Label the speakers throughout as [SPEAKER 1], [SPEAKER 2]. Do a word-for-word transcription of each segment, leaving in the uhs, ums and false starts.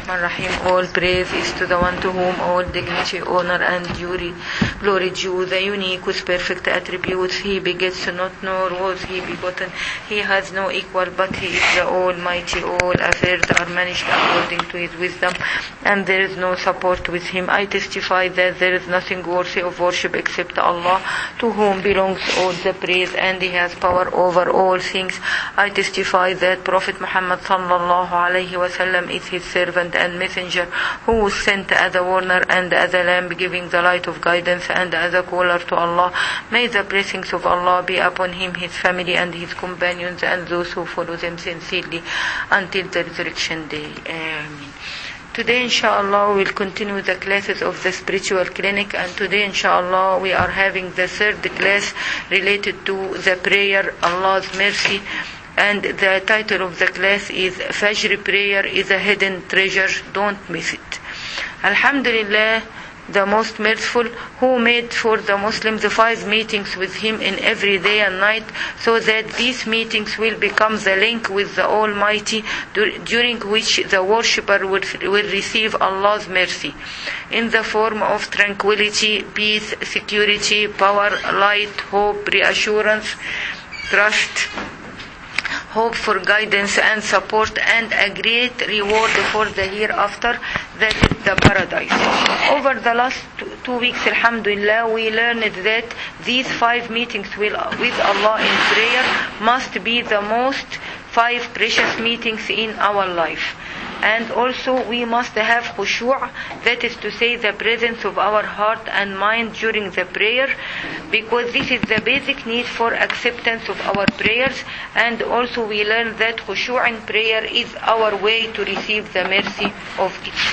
[SPEAKER 1] Rahman Rahim. All praise is to the one to whom all dignity, honor and glory, glory due, the unique with perfect attributes. He begets not, nor was he begotten. He has no equal, but he is the Almighty. All affairs are managed according to his wisdom, and there is no support with him. I testify that there is nothing worthy of worship except Allah, to whom belongs all the praise, and he has power over all things. I testify that Prophet Muhammad sallallahu alayhi wa sallam is his servant and messenger, who was sent as a warner and as a lamp, giving the light of guidance and as a caller to Allah. May the blessings of Allah be upon him, his family and his companions, and those who follow them sincerely until the resurrection day. Amen. Today inshallah we will continue the classes of the spiritual clinic, and today inshallah we are having the third class related to the prayer, Allah's mercy, and the title of the class is Fajr prayer is a hidden treasure, don't miss it. Alhamdulillah, the most merciful, who made for the Muslims five meetings with him in every day and night, so that these meetings will become the link with the Almighty, during which the worshipper will, will receive Allah's mercy in the form of tranquility, peace, security, power, light, hope, reassurance, trust, hope for guidance and support, and a great reward for the hereafter, that is the paradise. Over the last two, two weeks, alhamdulillah, we learned that these five meetings with, with Allah in prayer must be the most five precious meetings in our life. And also we must have khushu', that is to say the presence of our heart and mind during the prayer, because this is the basic need for acceptance of our prayers. And also we learn that khushu' in prayer is our way to receive the mercy of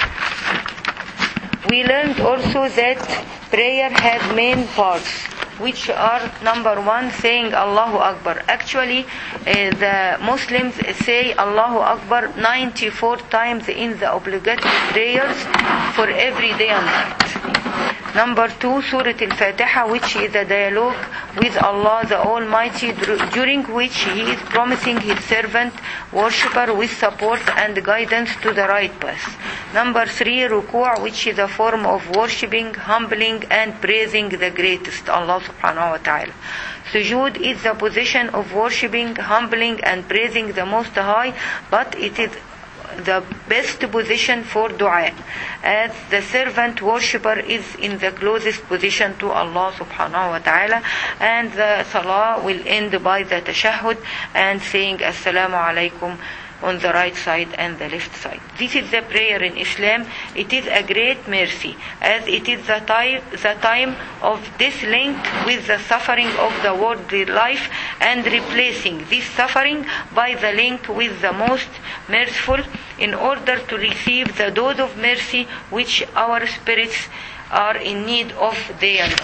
[SPEAKER 1] it. We learned also that prayer has main parts, which are number one, saying Allahu Akbar. Actually, uh, the Muslims say Allahu Akbar ninety-four times in the obligatory prayers for every day and night. Number two, Surah Al-Fatiha, which is a dialogue with Allah the Almighty, during which He is promising His servant, worshipper, with support and guidance to the right path. Number three, Ruku', which is a form of worshipping, humbling and praising the greatest, Allah subhanahu wa ta'ala. Sujood is the position of worshipping, humbling and praising the Most High, but it is the best position for dua, as the servant worshipper is in the closest position to Allah subhanahu wa ta'ala. And the salah will end by the tashahhud and saying assalamu alaikum on the right side and the left side. This is the prayer in Islam. It is a great mercy, as it is the time, the time of this link with the suffering of the worldly life, and replacing this suffering by the link with the most merciful, in order to receive the dose of mercy which our spirits are in need of day and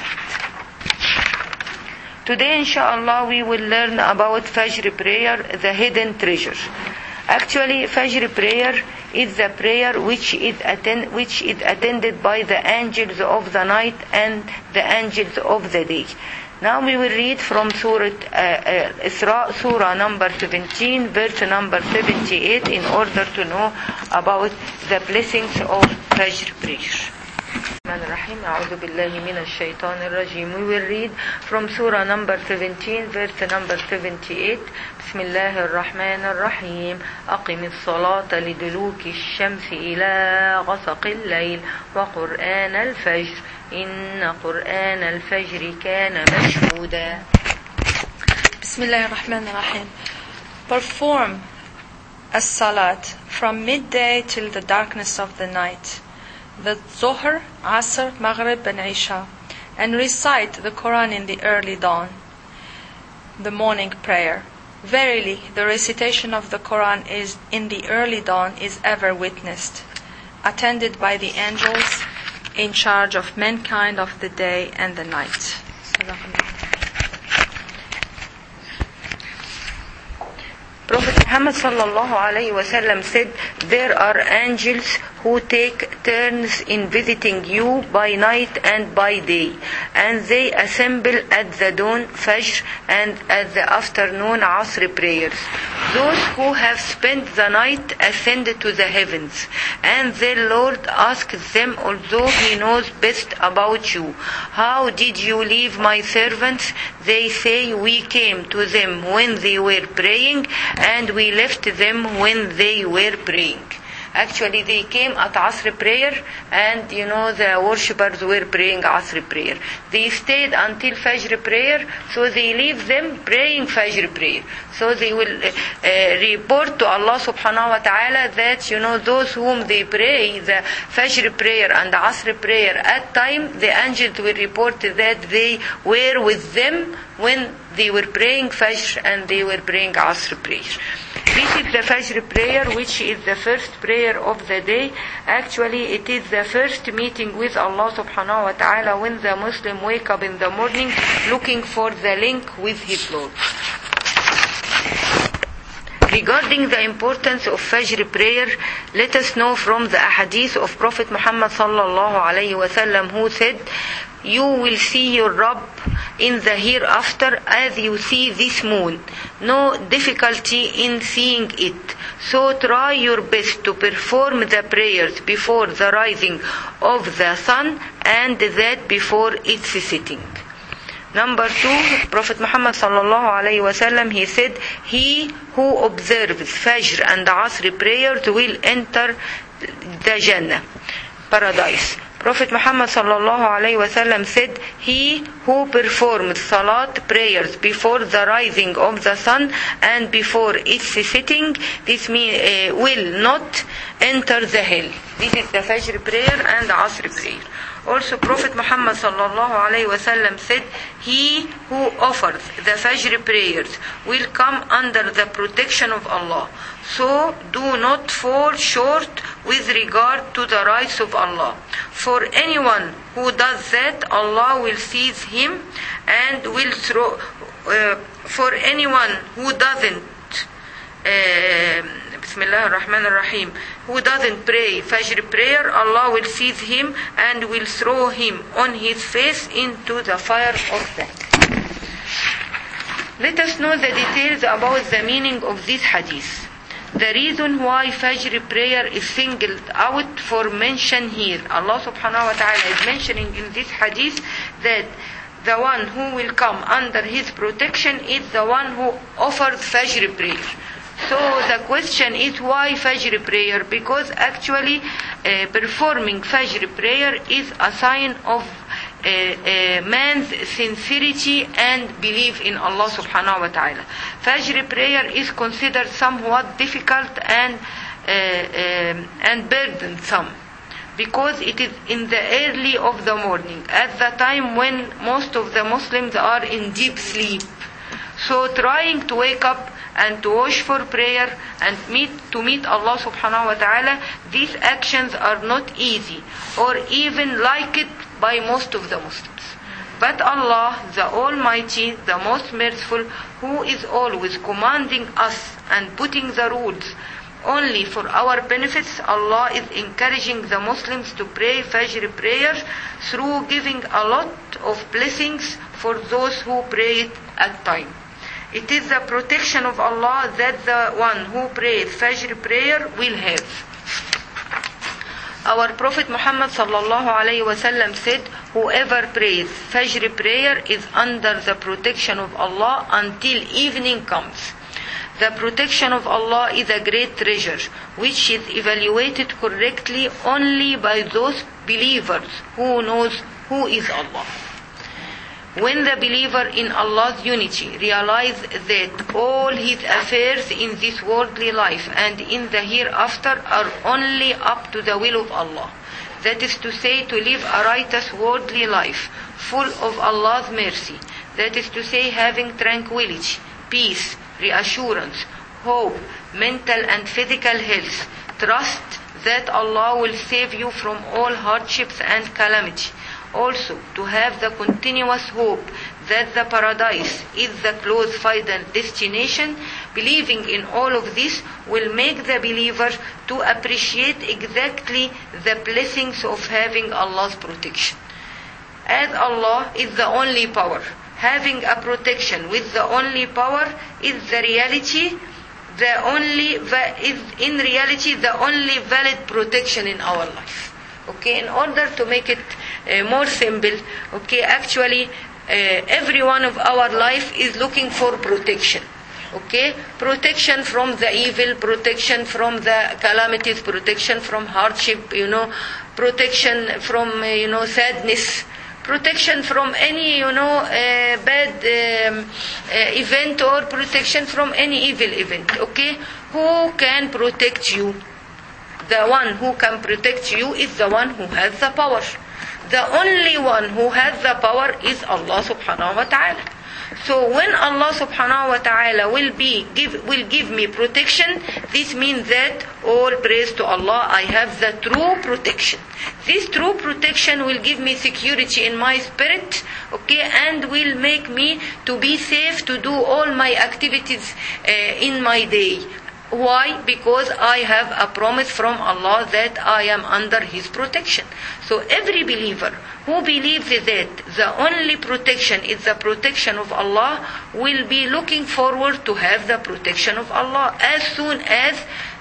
[SPEAKER 1] night. Today inshallah we will learn about Fajr prayer, the hidden treasure. Actually, Fajr prayer is the prayer which is, attend, which is attended by the angels of the night and the angels of the day. Now we will read from Surah uh, uh, Isra, Surah number seventeen, verse number seventy-eight, in order to know about the blessings of Fajr prayer. Rahim, A'udhu billahi minash shaitanir rajim. We will read from Surah number seventeen, verse number seventy-eight. Bismillahir Rahmanir Rahim. Aqimis salata liduluki ash-shamsi ila ghasaqil layl wa Qur'an al-fajr. Inna Qur'an al-fajr kana mashhuda.
[SPEAKER 2] Bismillahir Rahmanir Rahim. Perform as-salat from midday till the darkness of the night, the Zohr, Asr, Maghrib and Isha, and recite the Quran in the early dawn, the morning prayer. Verily, the recitation of the Quran is in the early dawn is ever witnessed, attended by the angels in charge of mankind of the day and the night.
[SPEAKER 1] Prophet Muhammad sallallahu alayhi wa sallam said there are angels who take turns in visiting you by night and by day, and they assemble at the dawn Fajr and at the afternoon Asr prayers. Those who have spent the night ascend to the heavens, and their Lord asks them, although He knows best about you, how did you leave my servants? They say, we came to them when they were praying, and we left them when they were praying. Actually, they came at Asr prayer, and you know the worshippers were praying Asr prayer. They stayed until Fajr prayer, so they leave them praying Fajr prayer. So they will uh, uh, report to Allah subhanahu wa ta'ala that, you know, those whom they pray the Fajr prayer and the Asr prayer at time, the angels will report that they were with them when they were praying Fajr and they were praying Asr prayer. This is the Fajr prayer, which is the first prayer of the day. Actually, it is the first meeting with Allah subhanahu wa ta'ala when the Muslim wake up in the morning looking for the link with his Lord. Regarding the importance of Fajr prayer, let us know from the ahadith of Prophet Muhammad sallallahu alayhi wa sallam, who said, you will see your Rabb in the hereafter as you see this moon. No difficulty in seeing it. So try your best to perform the prayers before the rising of the sun and that before its setting. Number two, Prophet Muhammad sallallahu alayhi wa sallam, he said, he who observes Fajr and Asr prayers will enter the Jannah, paradise. Prophet Muhammad sallallahu alayhi wa sallam said, he who performs salat prayers before the rising of the sun and before its setting, this mean, uh, will not enter the hell. This is the Fajr prayer and Asr prayer. Also, Prophet Muhammad sallallahu alayhi wa sallam said, he who offers the Fajr prayers will come under the protection of Allah. So do not fall short with regard to the rights of Allah. For anyone who does that, Allah will seize him and will throw. Uh, for anyone who doesn't, uh, Bismillah ar-Rahman ar-Rahim, who doesn't pray Fajr prayer, Allah will seize him and will throw him on his face into the fire of hell. Let us know the details about the meaning of this hadith. The reason why Fajr prayer is singled out for mention here, Allah subhanahu wa ta'ala is mentioning in this hadith that the one who will come under his protection is the one who offers Fajr prayer. So the question is, why Fajr prayer? Because actually uh, performing Fajr prayer is a sign of uh, uh, man's sincerity and belief in Allah subhanahu wa ta'ala. Fajr prayer is considered somewhat difficult and uh, um, and burdensome, because it is in the early of the morning, at the time when most of the Muslims are in deep sleep. So trying to wake up and to wash for prayer and meet to meet Allah subhanahu wa ta'ala, these actions are not easy or even like it by most of the Muslims. But Allah, the Almighty, the most merciful, who is always commanding us and putting the rules only for our benefits, Allah is encouraging the Muslims to pray Fajr prayers through giving a lot of blessings for those who pray it at time. It is the protection of Allah that the one who prays Fajr prayer will have. Our Prophet Muhammad sallallahu alayhi wa sallam said, whoever prays Fajr prayer is under the protection of Allah until evening comes. The protection of Allah is a great treasure, which is evaluated correctly only by those believers who knows who is Allah. When the believer in Allah's unity realizes that all his affairs in this worldly life and in the hereafter are only up to the will of Allah, that is to say, to live a righteous worldly life, full of Allah's mercy, that is to say, having tranquility, peace, reassurance, hope, mental and physical health, trust that Allah will save you from all hardships and calamity. Also, to have the continuous hope that the paradise is the close final destination, Believing in all of this will make the believer to appreciate exactly the blessings of having Allah's protection. As Allah is the only power, having a protection with the only power is the reality, the only is in reality the only valid protection in our life. Okay, in order to make it uh, more simple, okay, actually uh, every one of our life is looking for protection. Okay, protection from the evil, protection from the calamities, protection from hardship, you know, protection from uh, you know sadness, protection from any you know uh, bad um, uh, event, or protection from any evil event. Okay, who can protect you? The one who can protect you is the one who has the power. The only one who has the power is Allah subhanahu wa ta'ala. So when Allah subhanahu wa ta'ala will be give will give me protection, this means that all praise to Allah, I have the true protection. This true protection will give me security in my spirit, okay, and will make me to be safe to do all my activities uh, in my day. Why? Because I have a promise from Allah that I am under His protection. So every believer who believes that the only protection is the protection of Allah will be looking forward to have the protection of Allah as soon as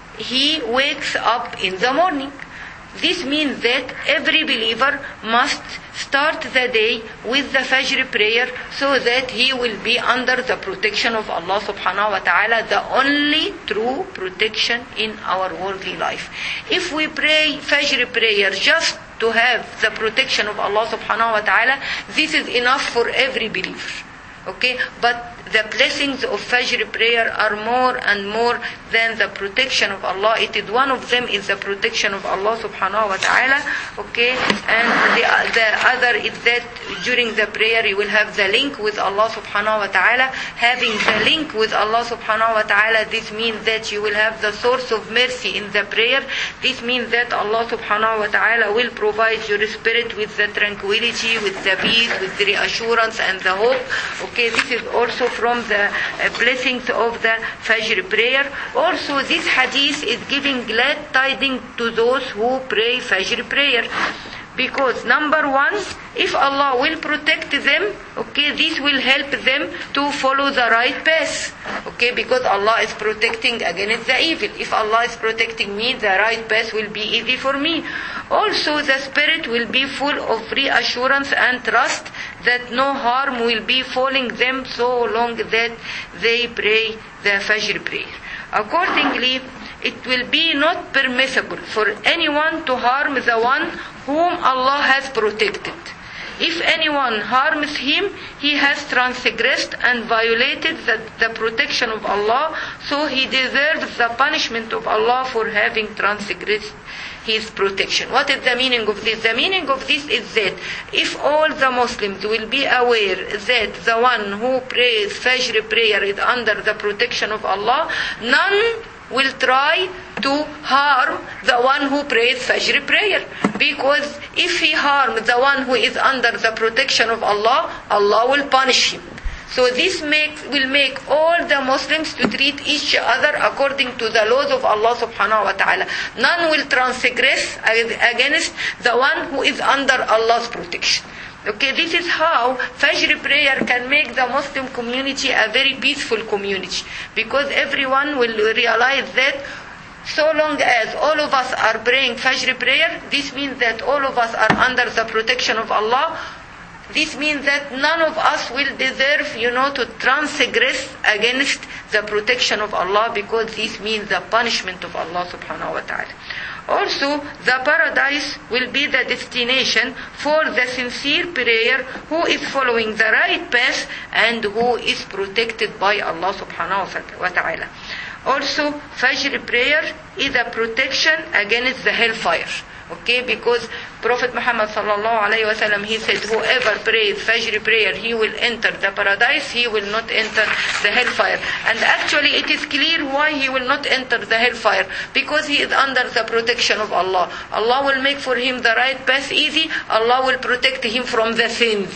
[SPEAKER 1] he wakes up in the morning. This means that every believer must start the day with the Fajr prayer so that he will be under the protection of Allah subhanahu wa ta'ala, the only true protection in our worldly life. If we pray Fajr prayer just to have the protection of Allah subhanahu wa ta'ala, this is enough for every believer. Okay, but the blessings of Fajr prayer are more and more than the protection of Allah. It is one of them is the protection of Allah subhanahu wa ta'ala. Okay, and the, the other is that during the prayer you will have the link with Allah subhanahu wa ta'ala. Having the link with Allah subhanahu wa ta'ala, this means that you will have the source of mercy in the prayer. This means that Allah subhanahu wa ta'ala will provide your spirit with the tranquility, with the peace, with the reassurance and the hope. Okay, this is also from the uh, blessings of the Fajr prayer. Also, this hadith is giving glad tidings to those who pray Fajr prayer. Because number one, if Allah will protect them, okay, this will help them to follow the right path. Okay, because Allah is protecting against the evil. If Allah is protecting me, the right path will be easy for me. Also, the spirit will be full of reassurance and trust that no harm will be falling them so long that they pray the Fajr prayer. Accordingly, it will be not permissible for anyone to harm the one whom Allah has protected. If anyone harms him, he has transgressed and violated the, the protection of Allah, so he deserves the punishment of Allah for having transgressed His protection. What is the meaning of this? The meaning of this is that if all the Muslims will be aware that the one who prays Fajr prayer is under the protection of Allah, none will try to harm the one who prays Fajr prayer. Because if he harms the one who is under the protection of Allah, Allah will punish him. So this makes, will make all the Muslims to treat each other according to the laws of Allah subhanahu wa ta'ala. None will transgress against the one who is under Allah's protection. Okay, this is how Fajr prayer can make the Muslim community a very peaceful community. Because everyone will realize that so long as all of us are praying Fajr prayer, this means that all of us are under the protection of Allah. This means that none of us will deserve, you know, to transgress against the protection of Allah, because this means the punishment of Allah subhanahu wa ta'ala. Also, the paradise will be the destination for the sincere prayer who is following the right path and who is protected by Allah subhanahu wa ta'ala. Also, Fajr prayer is a protection against the hellfire. Okay, because Prophet Muhammad sallallahu alayhi wa sallam, he said, whoever prays Fajr prayer, he will enter the paradise, he will not enter the hellfire. And actually it is clear why he will not enter the hellfire. Because he is under the protection of Allah. Allah will make for him the right path easy. Allah will protect him from the sins.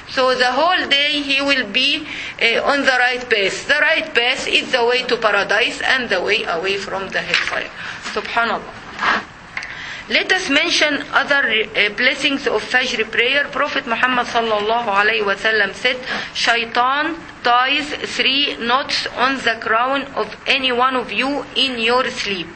[SPEAKER 1] So the whole day he will be uh, on the right path. The right path is the way to paradise and the way away from the hellfire. Subhanallah. Let us mention other uh, blessings of Fajr prayer. Prophet Muhammad sallallahu alayhi wa sallam said, Shaitan ties three knots on the crown of any one of you in your sleep.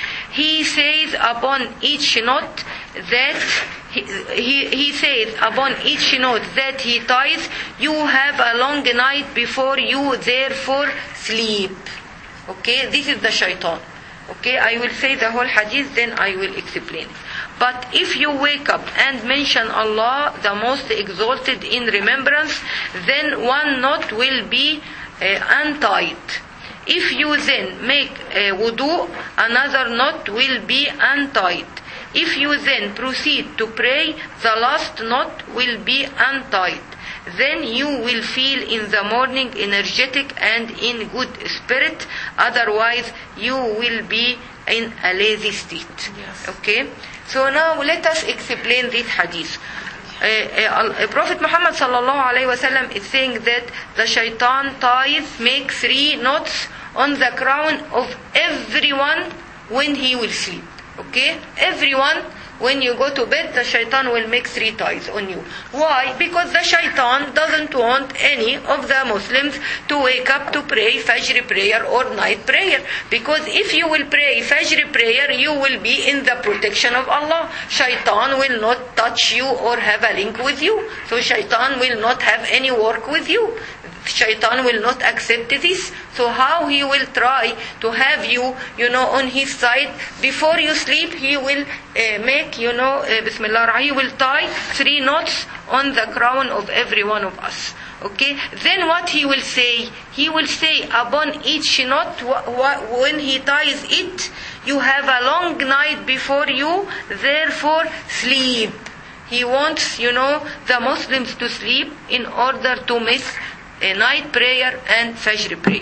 [SPEAKER 1] He says upon each knot that he, he, he says upon each knot that he ties, you have a long night before you therefore sleep. Okay, this is the Shaitan. Okay, I will say the whole hadith, then I will explain it. But if you wake up and mention Allah, the most exalted in remembrance, then one knot will be uh, untied. If you then make a wudu, another knot will be untied. If you then proceed to pray, the last knot will be untied. Then you will feel in the morning energetic and in good spirit. Otherwise, you will be in a lazy state.
[SPEAKER 2] Yes.
[SPEAKER 1] Okay? So now let us explain this hadith. Uh, uh, Prophet Muhammad sallallahu alayhi wa sallam is saying that the shaitan ties make three knots on the crown of everyone when he will sleep. Okay? Everyone, when you go to bed, the shaitan will make three ties on you. Why? Because the shaitan doesn't want any of the Muslims to wake up to pray Fajr prayer or night prayer. Because if you will pray Fajr prayer, you will be in the protection of Allah. Shaitan will not touch you or have a link with you. So shaitan will not have any work with you. Shaitan will not accept this. So how he will try to have you, you know, on his side? Before you sleep, he will uh, make, you know, uh, Bismillah, he will tie three knots on the crown of every one of us. Okay? Then what he will say? He will say upon each knot, wh- wh- when he ties it, you have a long night before you, therefore sleep. He wants, you know, the Muslims to sleep in order to miss a night prayer and Fajr prayer.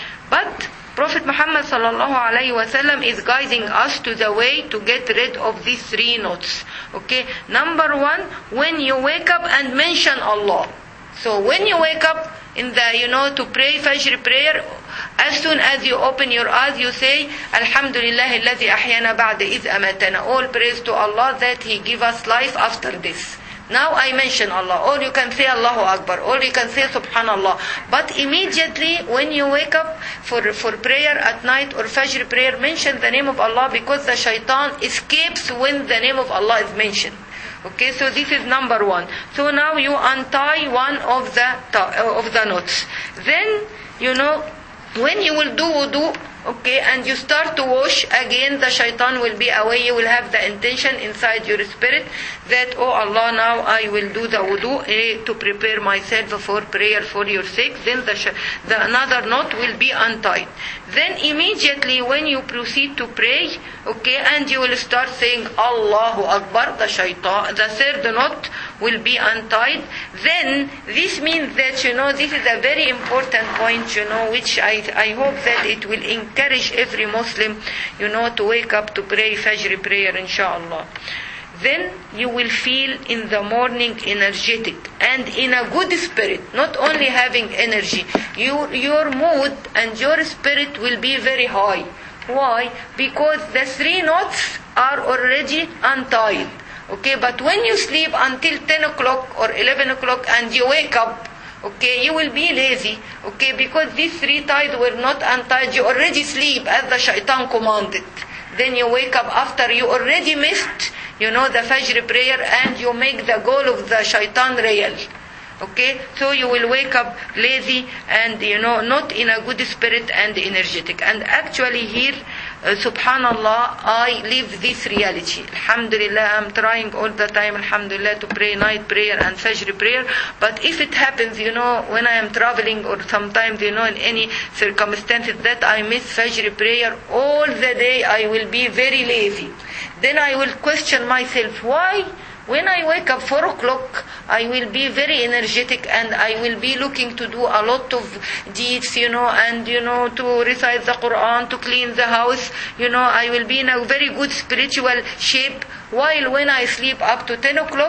[SPEAKER 1] But Prophet Muhammad sallallahu alayhi wa sallam is guiding us to the way to get rid of these three knots. Okay? Number one, when you wake up and mention Allah. So when you wake up in the, you know, to pray Fajr prayer, as soon as you open your eyes, you say, Alhamdulillah alladhi ahyana ba'da iz amatana. All praise to Allah that He give us life after this. Now I mention Allah. Or you can say Allahu Akbar. Or you can say Subhanallah. But immediately when you wake up for, for prayer at night or Fajr prayer, mention the name of Allah, because the shaitan escapes when the name of Allah is mentioned. Okay, so this is number one. So now you untie one of the of the knots. Then, you know, when you will do wudu, okay, and you start to wash, again the shaitan will be away. You will have the intention inside your spirit that, oh Allah, now I will do the wudu eh, to prepare myself for prayer for your sake. Then the, sh- the another knot will be untied. Then immediately when you proceed to pray, okay, and you will start saying Allahu Akbar, the shaitan, the third knot will be untied. Then this means that, you know, this is a very important point, you know, which I, I hope that it will encourage every Muslim, you know, to wake up to pray Fajr prayer, inshallah. Then you will feel in the morning energetic and in a good spirit, not only having energy. You, your mood and your spirit will be very high. Why? Because the three knots are already untied. Okay, but when you sleep until ten o'clock or eleven o'clock and you wake up, okay, you will be lazy. Okay, because these three ties were not untied. You already sleep as the shaitan commanded. Then you wake up after you already missed, you know, the Fajr prayer, and you make the goal of the shaitan real. Okay, so you will wake up lazy and, you know, not in a good spirit and energetic. And actually here, uh, subhanallah, I live this reality. Alhamdulillah, I'm trying all the time, alhamdulillah, to pray night prayer and Fajr prayer. But if it happens, you know, when I am traveling or sometimes, you know, in any circumstances that I miss Fajr prayer, all the day I will be very lazy. Then I will question myself, why? When I wake up four o'clock, I will be very energetic and I will be looking to do a lot of deeds, you know, and, you know, to recite the Quran, to clean the house, you know, I will be in a very good spiritual shape. While when I sleep up to ten o'clock,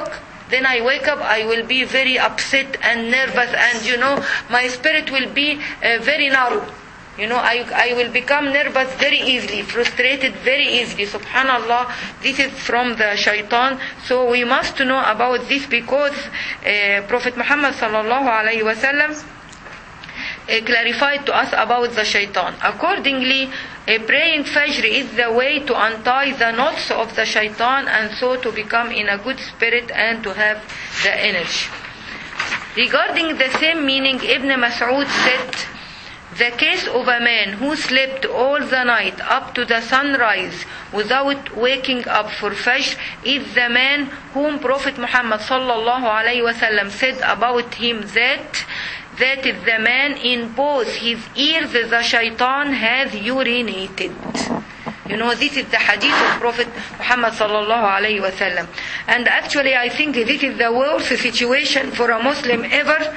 [SPEAKER 1] then I wake up, I will be very upset and nervous, and you know, my spirit will be uh, very narrow. You know, I, I will become nervous very easily, frustrated very easily. Subhanallah, this is from the shaitan. So we must know about this, because uh, Prophet Muhammad sallallahu alayhi wa sallam uh, clarified to us about the shaitan. Accordingly, uh, praying Fajr is the way to untie the knots of the shaitan, and so to become in a good spirit and to have the energy. Regarding the same meaning, Ibn Mas'ud said, the case of a man who slept all the night up to the sunrise without waking up for Fajr is the man whom Prophet Muhammad sallallahu alayhi wa sallam said about him that that is the man in both his ears the shaitan has urinated. You know, this is the hadith of Prophet Muhammad sallallahu alayhi wa sallam. And actually I think this is the worst situation for a Muslim ever,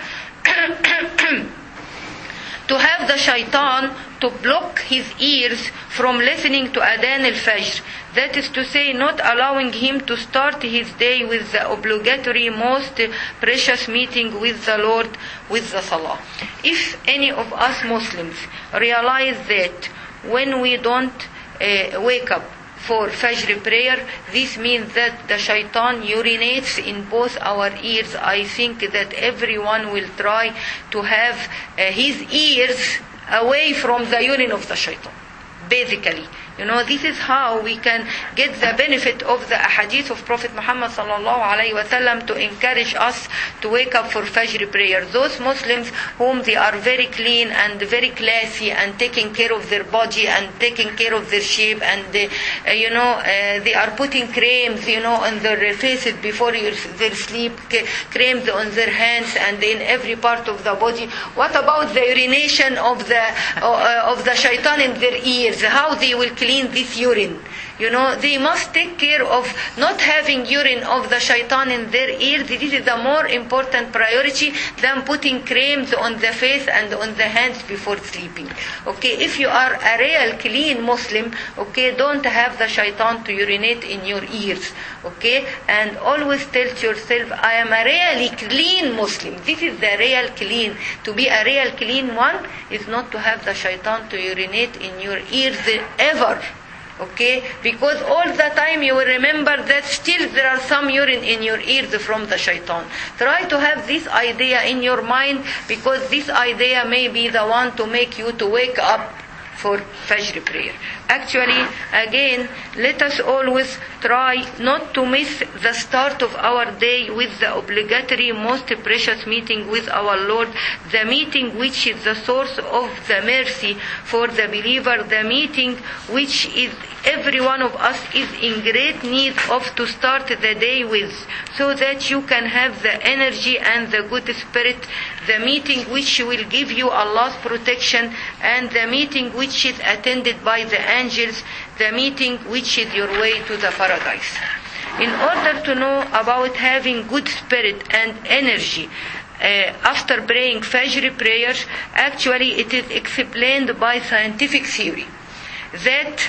[SPEAKER 1] to have the shaitan to block his ears from listening to Adhan al-Fajr. That is to say, not allowing him to start his day with the obligatory, most precious meeting with the Lord, with the Salah. If any of us Muslims realize that when we don't uh, wake up for Fajr prayer, this means that the shaitan urinates in both our ears. I think that everyone will try to have uh, his ears away from the urine of the shaitan. Basically, you know, this is how we can get the benefit of the ahadith of Prophet Muhammad sallallahu alaihi wasallam to encourage us to wake up for Fajr prayer. Those Muslims whom they are very clean and very classy and taking care of their body and taking care of their shape, and they, uh, you know, uh, they are putting creams, you know, on their faces before you, they sleep, creams on their hands and in every part of the body. What about the urination of the uh, of the shaitan in their ears? How they will clean this urine? You know, they must take care of not having urine of the shaitan in their ears. This is the more important priority than putting creams on the face and on the hands before sleeping. Okay, if you are a real clean Muslim, okay, don't have the shaitan to urinate in your ears. Okay, and always tell yourself, I am a really clean Muslim. This is the real clean. To be a real clean one is not to have the shaitan to urinate in your ears ever. Okay, because all the time you will remember that still there are some urine in your ears from the shaitan. Try to have this idea in your mind, because this idea may be the one to make you to wake up for Fajr prayer. Actually, again, let us always try not to miss the start of our day with the obligatory, most precious meeting with our Lord, the meeting which is the source of the mercy for the believer, the meeting which is every one of us is in great need of to start the day with, so that you can have the energy and the good spirit, the meeting which will give you Allah's protection, and the meeting which is attended by the angels, the meeting which is your way to the paradise. In order to know about having good spirit and energy uh, after praying Fajr prayers, actually it is explained by scientific theory that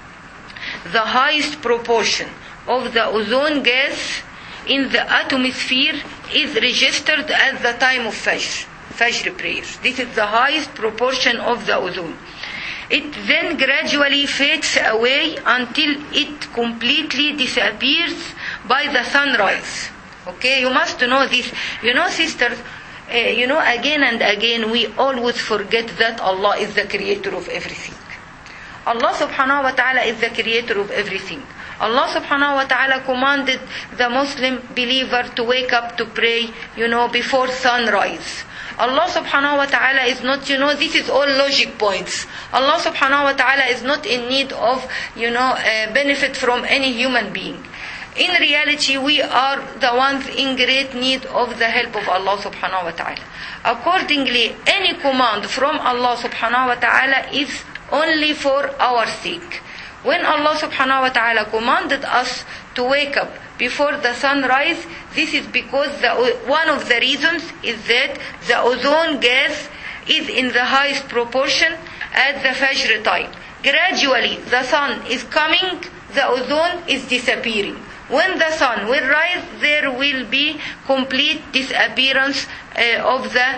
[SPEAKER 1] the highest proportion of the ozone gas in the atmosphere is registered at the time of Fajr, Fajr prayers. This is the highest proportion of the ozone. It then gradually fades away until it completely disappears by the sunrise. Okay, you must know this. You know, sisters, uh, you know, again and again we always forget that Allah is the creator of everything. Allah subhanahu wa ta'ala is the creator of everything. Allah subhanahu wa ta'ala commanded the Muslim believer to wake up to pray, you know, before sunrise. Allah subhanahu wa ta'ala is not, you know, this is all logic points. Allah subhanahu wa ta'ala is not in need of, you know, uh, benefit from any human being. In reality, we are the ones in great need of the help of Allah subhanahu wa ta'ala. Accordingly, any command from Allah subhanahu wa ta'ala is only for our sake. When Allah subhanahu wa ta'ala commanded us to wake up before the sunrise, this is because the, one of the reasons is that the ozone gas is in the highest proportion at the Fajr time. Gradually the sun is coming, the ozone is disappearing. When the sun will rise, there will be complete disappearance uh, of the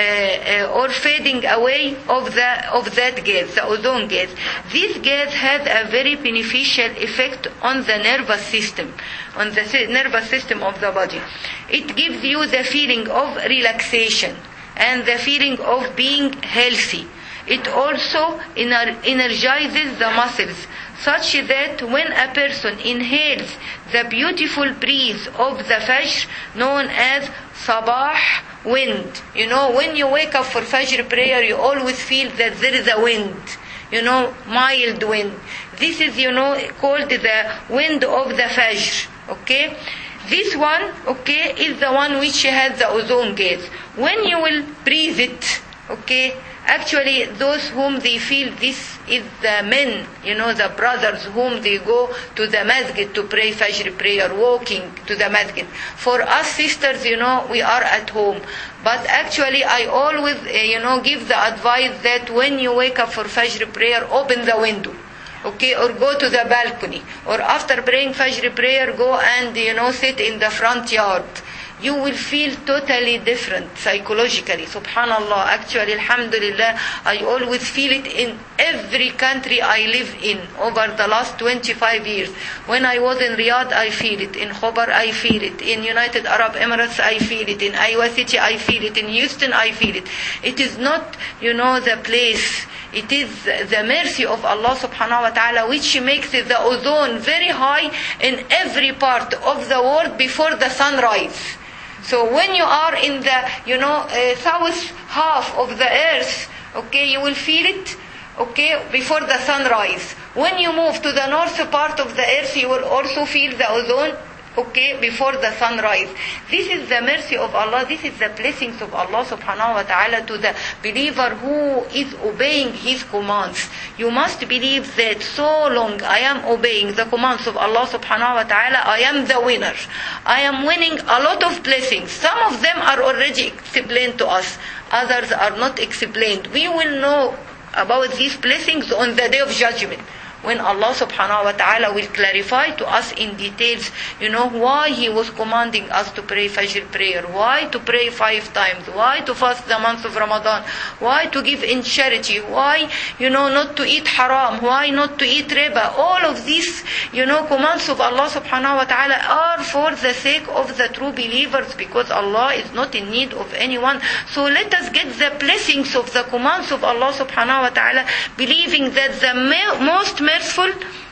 [SPEAKER 1] uh, uh, or fading away of the of that gas, the ozone gas. This gas has a very beneficial effect on the nervous system, on the nervous system of the body. It gives you the feeling of relaxation and the feeling of being healthy. It also ener- energizes the muscles, such that when a person inhales the beautiful breeze of the Fajr, known as Sabah wind. You know, when you wake up for Fajr prayer, you always feel that there is a wind. You know, mild wind. This is, you know, called the wind of the Fajr. Okay? This one, okay, is the one which has the ozone gas. When you will breathe it, okay, actually those whom they feel this is the men, you know, the brothers whom they go to the masjid to pray Fajr prayer, walking to the masjid. For us sisters, you know, we are at home. But actually I always, you know, give the advice that when you wake up for Fajr prayer, open the window. Okay, or go to the balcony, or after praying Fajr prayer, go and, you know, sit in the front yard. You will feel totally different psychologically. Subhanallah, actually, alhamdulillah, I always feel it in every country I live in over the last twenty-five years. When I was in Riyadh, I feel it. In Khobar, I feel it. In United Arab Emirates, I feel it. In Iowa City, I feel it. In Houston, I feel it. It is not, you know, the place. It is the mercy of Allah subhanahu wa ta'ala which makes the ozone very high in every part of the world before the sunrise. So when you are in the, you know, uh, south half of the earth, okay, you will feel it, okay, before the sunrise. When you move to the north part of the earth, you will also feel the ozone, okay, before the sunrise. This is the mercy of Allah. This is the blessings of Allah subhanahu wa ta'ala to the believer who is obeying His commands. You must believe that so long I am obeying the commands of Allah subhanahu wa ta'ala, I am the winner. I am winning a lot of blessings. Some of them are already explained to us. Others are not explained. We will know about these blessings on the day of judgment, when Allah subhanahu wa ta'ala will clarify to us in details, you know, why He was commanding us to pray Fajr prayer, why to pray five times, why to fast the month of Ramadan, why to give in charity, why, you know, not to eat haram, why not to eat riba. All of these, you know, commands of Allah subhanahu wa ta'ala are for the sake of the true believers, because Allah is not in need of anyone. So let us get the blessings of the commands of Allah subhanahu wa ta'ala, believing that the most merciful,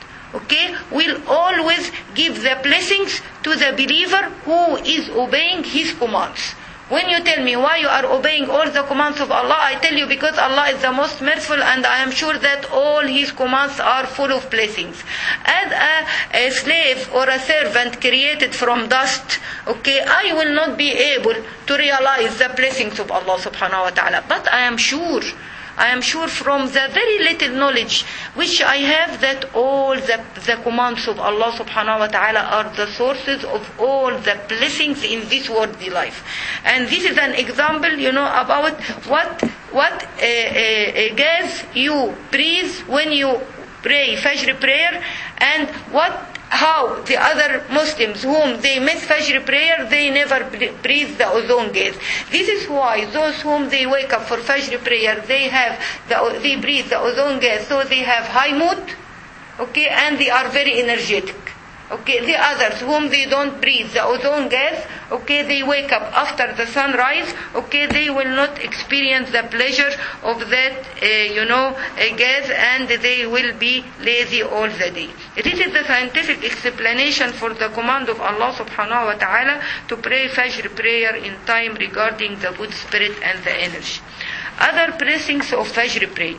[SPEAKER 1] okay, will always give the blessings to the believer who is obeying His commands. When you tell me why you are obeying all the commands of Allah, I tell you because Allah is the most merciful, and I am sure that all His commands are full of blessings. As a, a slave or a servant created from dust, okay, I will not be able to realize the blessings of Allah subhanahu wa ta'ala. But I am sure I am sure from the very little knowledge which I have that all the, the commands of Allah subhanahu wa ta'ala are the sources of all the blessings in this worldly life. And this is an example, you know, about what what uh, uh, gas you breathe when you pray Fajr prayer, and what how the other Muslims whom they miss Fajr prayer, they never breathe the ozone gas. This is why those whom they wake up for Fajr prayer, they have the, they breathe the ozone gas, so they have high mood, okay, and they are very energetic. Okay, the others whom they don't breathe the ozone gas, okay, they wake up after the sunrise, okay, they will not experience the pleasure of that, uh, you know, uh, gas, and they will be lazy all the day. This is the scientific explanation for the command of Allah subhanahu wa ta'ala to pray Fajr prayer in time regarding the good spirit and the energy. Other blessings of Fajr prayer.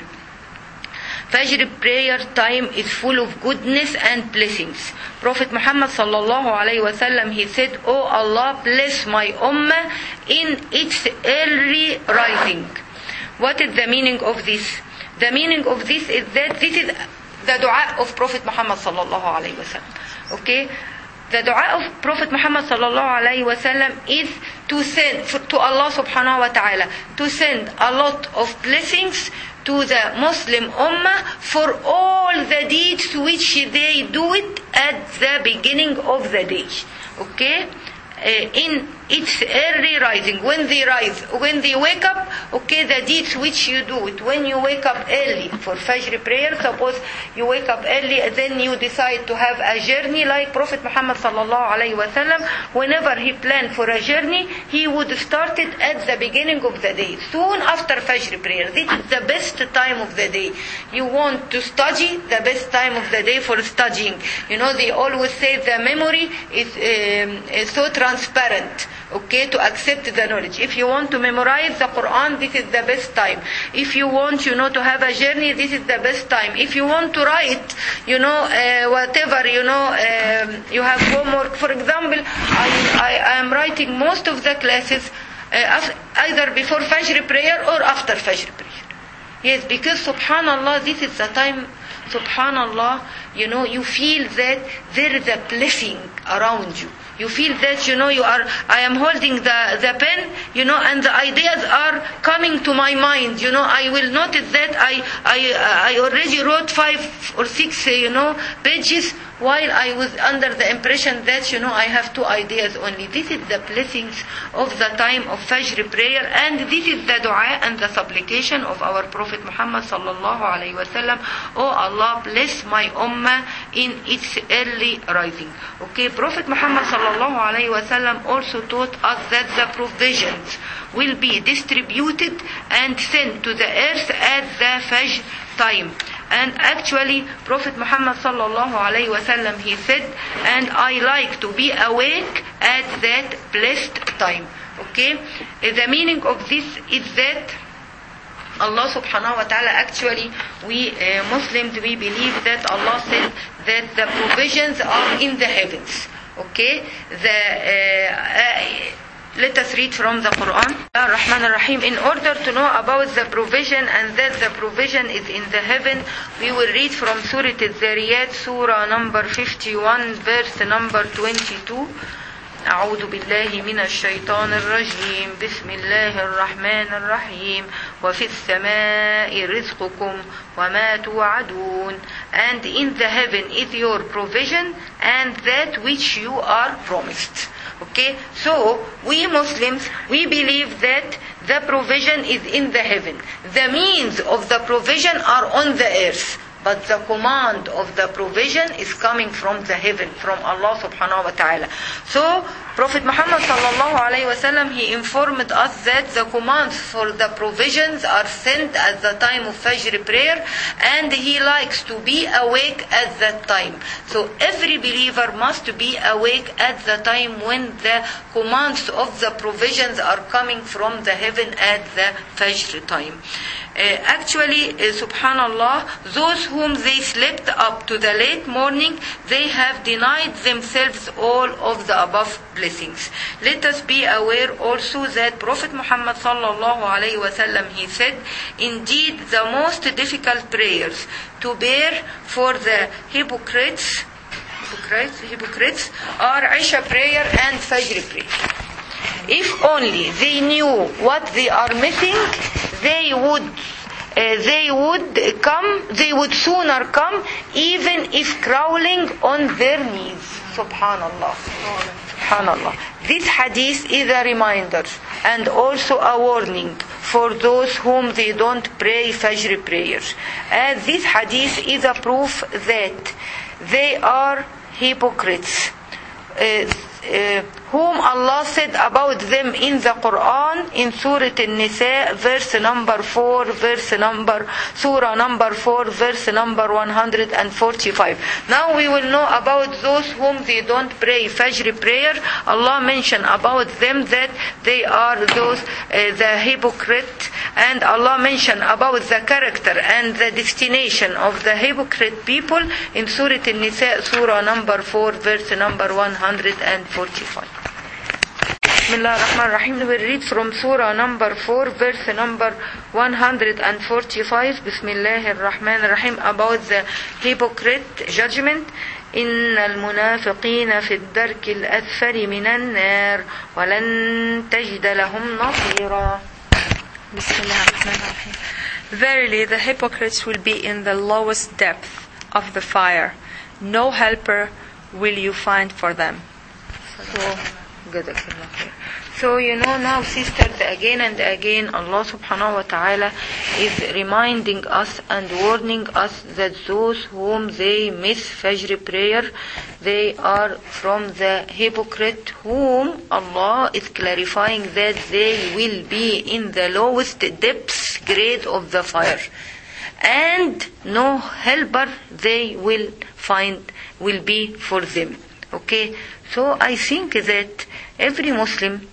[SPEAKER 1] Fajr prayer time is full of goodness and blessings. Prophet Muhammad sallallahu alayhi wa sallam, he said, "Oh Allah, bless my ummah in its early rising." What is the meaning of this? The meaning of this is that this is the dua of Prophet Muhammad sallallahu alayhi wa sallam. Okay? The dua of Prophet Muhammad sallallahu alayhi wa sallam is to send to Allah subhanahu wa ta'ala, to send a lot of blessings to the Muslim Ummah for all the deeds which they do it at the beginning of the day. Okay? Uh, in its early rising, when they rise, when they wake up, okay, the deeds which you do it when you wake up early for Fajr prayer. Suppose you wake up early, then you decide to have a journey, like Prophet Muhammad sallallahu alaihi wasallam. Whenever he planned for a journey, he would start it at the beginning of the day, soon after Fajr prayer. This is the best time of the day. You want to study, the best time of the day for studying. You know, they always say the memory is, um, is so transparent. Okay, to accept the knowledge. If you want to memorize the Quran, this is the best time. If you want, you know, to have a journey, this is the best time. If you want to write, you know, uh, whatever, you know, um, you have homework. For example, I, I, I am writing most of the classes uh, after, either before Fajr prayer or after Fajr prayer. Yes, because subhanallah, this is the time, subhanallah, you know, you feel that there is a blessing around you. You feel that, you know, you are, I am holding the, the pen, you know, and the ideas are coming to my mind. You know, I will notice that I, I, I already wrote five or six, you know, pages while I was under the impression that, you know, I have two ideas only. This is the blessings of the time of Fajr prayer, and this is the dua and the supplication of our Prophet Muhammad sallallahu alaihi wasallam. Oh Allah, bless my ummah in its early rising. Okay, Prophet Muhammad sallallahu alaihi wasallam also taught us that the provisions will be distributed and sent to the earth at the Fajr time. And actually, Prophet Muhammad sallallahu alaihi wasallam, he said, and I like to be awake at that blessed time. Okay? The meaning of this is that Allah subhanahu wa ta'ala, actually, we uh, Muslims, we believe that Allah said that the provisions are in the heavens. Okay? The... Uh, uh, Let us read from the Quran. Ar-Rahman Ar-Rahim. In order to know about the provision and that the provision is in the heaven, we will read from Surah Al-Zariyat, Surah number fifty-one, verse number twenty-two. أعوذ بالله من الشيطان الرجيم بسم الله الرحمن الرحيم وفي السماء رزقكم وما توعدون. And in the heaven is your provision and that which you are promised. Okay, so we Muslims, we believe that the provision is in the heaven. The means of the provision are on the earth. But the command of the provision is coming from the heaven, from Allah subhanahu wa ta'ala. So, Prophet Muhammad sallallahu alayhi wa sallam, he informed us that the commands for the provisions are sent at the time of Fajr prayer, and he likes to be awake at that time. So, every believer must be awake at the time when the commands of the provisions are coming from the heaven at the Fajr time. Uh, actually, uh, subhanallah, those whom they slept up to the late morning, they have denied themselves all of the above blessings. Let us be aware also that Prophet Muhammad sallallahu alayhi wa sallam, he said, indeed the most difficult prayers to bear for the hypocrites, hypocrites, hypocrites are Isha prayer and Fajr prayer. If only they knew what they are missing, they would uh, they would come, they would sooner come, even if crawling on their knees. Subhanallah. Subhanallah. This hadith is a reminder and also a warning for those whom they don't pray Fajr prayers. As this hadith is a proof that they are hypocrites. Uh, Uh, whom Allah said about them in the Quran in Surah An-Nisa, verse number four, verse number, Surah number four, verse number one hundred forty-five. Now we will know about those whom they don't pray Fajr prayer. Allah mentioned about them that they are those, uh, the hypocrite, and Allah mentioned about the character and the destination of the hypocrite people in Surah An-Nisa, Surah number four, verse number one hundred forty-five. Bismillah ar-Rahman ar-Rahim. We read from Surah number four, verse number one hundred forty-five. Bismillah ar-Rahman ar-Rahim, about the hypocrite judgment. إن المنافقين في الدرك الأسفل من النار ولن تجد لهم نصيرا.
[SPEAKER 2] بسم الله الرحمن الرحيم. Verily, the hypocrites will be in the lowest depth of the fire. No helper will you find for them.
[SPEAKER 1] So, Jazakallah khair. So you know now, sisters, again and again Allah subhanahu wa ta'ala is reminding us and warning us that those whom they miss Fajr prayer, they are from the hypocrite whom Allah is clarifying that they will be in the lowest depths grade of the fire. And no helper they will find will be for them. Okay? So I think that every Muslim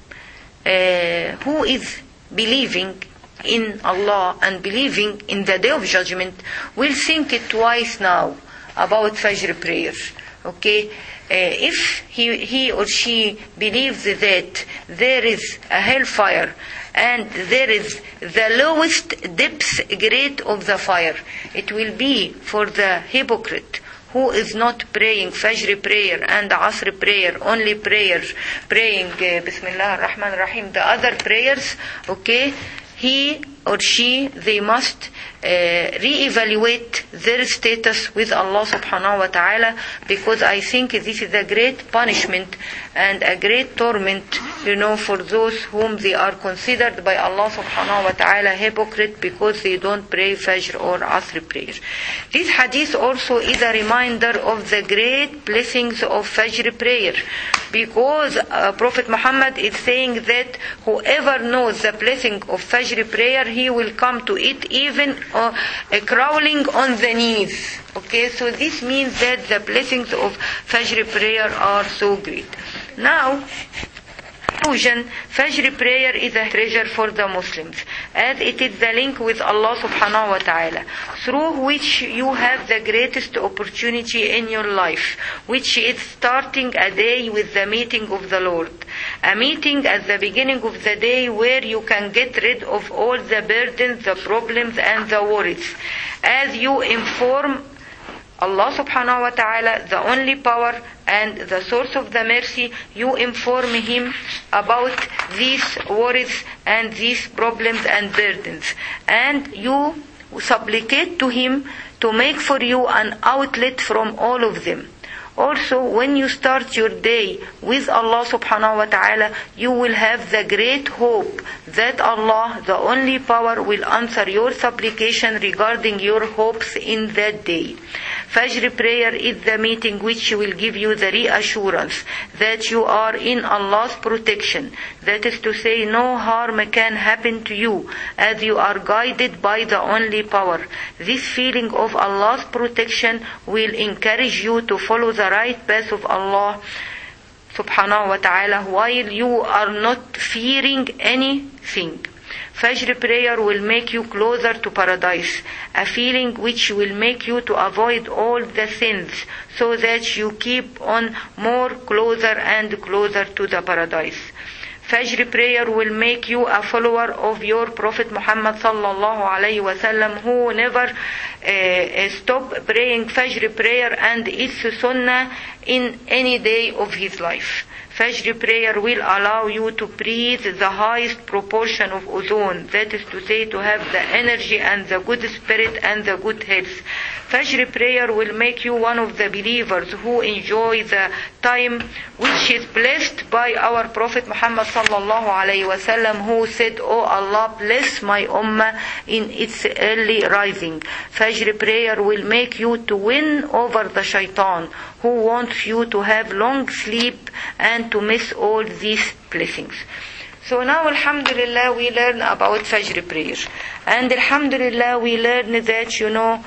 [SPEAKER 1] Uh, who is believing in Allah and believing in the Day of Judgment will think it twice now about Fajr prayer. Okay, uh, if he he or she believes that there is a hellfire and there is the lowest depth grade of the fire, it will be for the hypocrite who is not praying Fajr prayer and Asr prayer, only prayer, praying uh, Bismillah ar-Rahman ar-Rahim, the other prayers, okay, he or she, they must uh, re-evaluate their status with Allah subhanahu wa ta'ala, because I think this is a great punishment and a great torment, you know, for those whom they are considered by Allah subhanahu wa ta'ala hypocrite because they don't pray Fajr or Asr prayer. This hadith also is a reminder of the great blessings of Fajr prayer, because uh, Prophet Muhammad is saying that whoever knows the blessing of Fajr prayer, he will come to it even uh, uh, crawling on the knees. Okay, so this means that the blessings of Fajr prayer are so great. Now, conclusion, Fajr prayer is a treasure for the Muslims, as it is the link with Allah subhanahu wa ta'ala, through which you have the greatest opportunity in your life, which is starting a day with the meeting of the Lord. A meeting at the beginning of the day where you can get rid of all the burdens, the problems and the worries, as you inform Allah subhanahu wa ta'ala, the only power and the source of the mercy, you inform Him about these worries and these problems and burdens. And you supplicate to Him to make for you an outlet from all of them. Also, when you start your day with Allah subhanahu wa ta'ala, you will have the great hope that Allah, the only power, will answer your supplication regarding your hopes in that day. Fajr prayer is the meeting which will give you the reassurance that you are in Allah's protection. That is to say, no harm can happen to you as you are guided by the only power. This feeling of Allah's protection will encourage you to follow the right path of Allah subhanahu wa ta'ala while you are not fearing anything. Fajr prayer will make you closer to paradise, a feeling which will make you to avoid all the sins, so that you keep on more closer and closer to the paradise. Fajr prayer will make you a follower of your Prophet Muhammad sallallahu alayhi wa sallam, who never uh, stop praying Fajr prayer and its sunnah in any day of his life. Fajr prayer will allow you to breathe the highest proportion of ozone, that is to say, to have the energy and the good spirit and the good health. Fajr prayer will make you one of the believers who enjoy the time which is blessed by our Prophet Muhammad sallallahu alayhi wa sallam, who said, "Oh Allah, bless my ummah in its early rising." Fajr prayer will make you to win over the shaitan, who wants you to have long sleep and to miss all these blessings. So now, alhamdulillah, we learn about Fajr prayer. And alhamdulillah, we learn that, you know,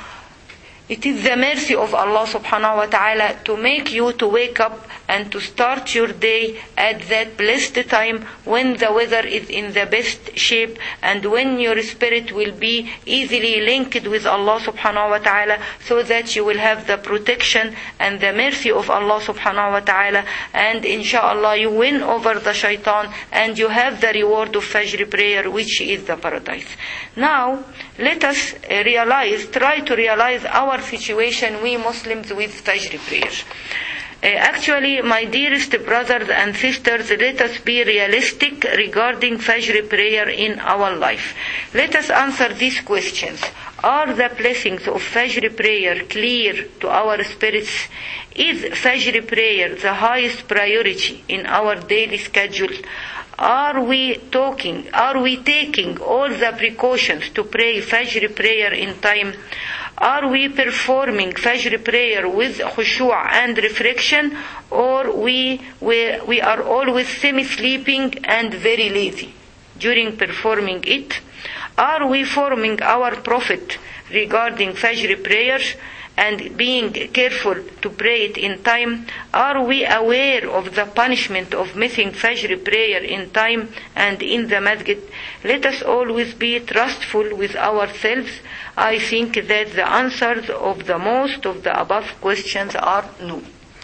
[SPEAKER 1] it is the mercy of Allah subhanahu wa ta'ala to make you to wake up and to start your day at that blessed time when the weather is in the best shape and when your spirit will be easily linked with Allah subhanahu wa ta'ala, so that you will have the protection and the mercy of Allah subhanahu wa ta'ala, and inshallah you win over the shaitan and you have the reward of Fajr prayer, which is the paradise. Now let us realize, try to realize our situation, we Muslims, with Fajr prayer. Uh, actually, my dearest brothers and sisters, let us be realistic regarding Fajr prayer in our life. Let us answer these questions. Are the blessings of Fajr prayer clear to our spirits? Is Fajr prayer the highest priority in our daily schedule? Are we talking, are we taking all the precautions to pray Fajr prayer in time? Are we performing Fajr prayer with khushu' and reflection, or we, we, we are always semi-sleeping and very lazy during performing it? Are we forming our Prophet regarding Fajr prayers and being careful to pray it in time? Are we aware of the punishment of missing Fajr prayer in time and in the masjid? Let us always be trustful with ourselves. I think that the answers of the most of the above questions are no.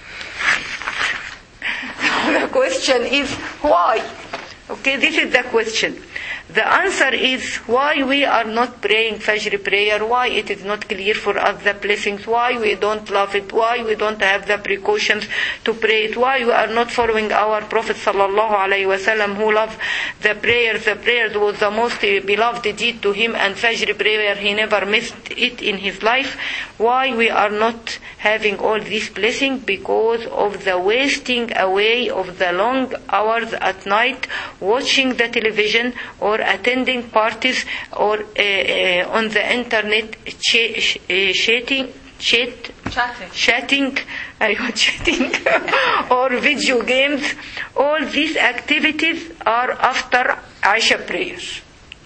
[SPEAKER 1] The question is why? Okay, this is the question. The answer is why we are not praying Fajr prayer, why it is not clear for us the blessings, why we don't love it, why we don't have the precautions to pray it, why we are not following our Prophet sallallahu alaihi wasallam who loved the prayers. The prayers was the most beloved deed to him, and Fajr prayer he never missed it in his life. Why we are not having all these blessings? Because of the wasting away of the long hours at night watching the television or attending parties or uh, uh, on the internet ch- ch- uh, chatting chat
[SPEAKER 2] Chatting.
[SPEAKER 1] chatting I was chatting or video games. All these activities are after Isha prayers.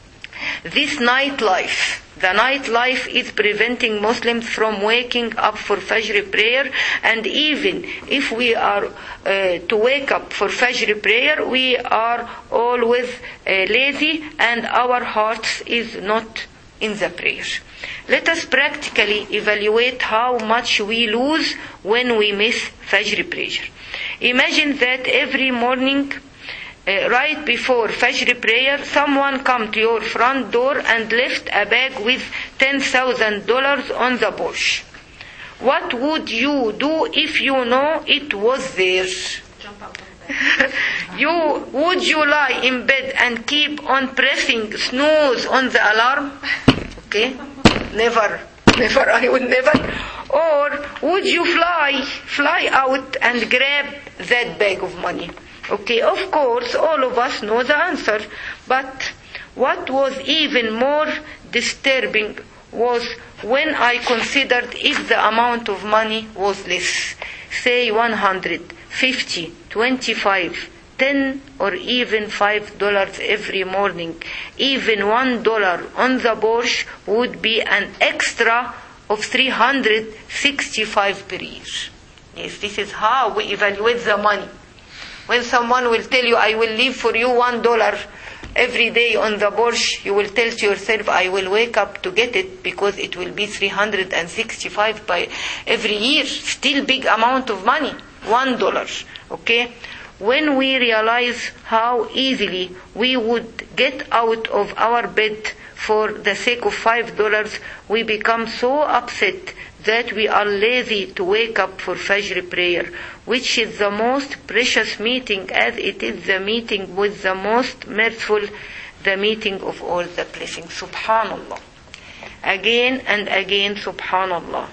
[SPEAKER 1] This nightlife, the nightlife is preventing Muslims from waking up for Fajr prayer, and even if we are uh, to wake up for Fajr prayer, we are always uh, lazy and our hearts is not in the prayer. Let us practically evaluate how much we lose when we miss Fajr prayer. Imagine that every morning Uh, right before Fajr prayer, someone come to your front door and left a bag with ten thousand dollars on the porch. What would you do if you know it was there?
[SPEAKER 2] Jump out.
[SPEAKER 1] you would you lie in bed and keep on pressing snooze on the alarm? Okay, never, never. I would never. Or would you fly, fly out and grab that bag of money? Okay, of course, all of us know the answer. But what was even more disturbing was when I considered if the amount of money was less, say one hundred, fifty, twenty-five, ten, or even five dollars every morning. Even one dollar on the porch would be an extra of three hundred sixty-five per year. Yes, this is how we evaluate the money. When someone will tell you, I will leave for you one dollar every day on the porch, you will tell to yourself, I will wake up to get it because it will be three hundred sixty-five by every year. Still big amount of money. One dollar. Okay? When we realize how easily we would get out of our bed for the sake of five dollars, we become so upset that we are lazy to wake up for Fajr prayer, which is the most precious meeting, as it is the meeting with the most merciful, the meeting of all the blessings. Subhanallah. Again and again, Subhanallah.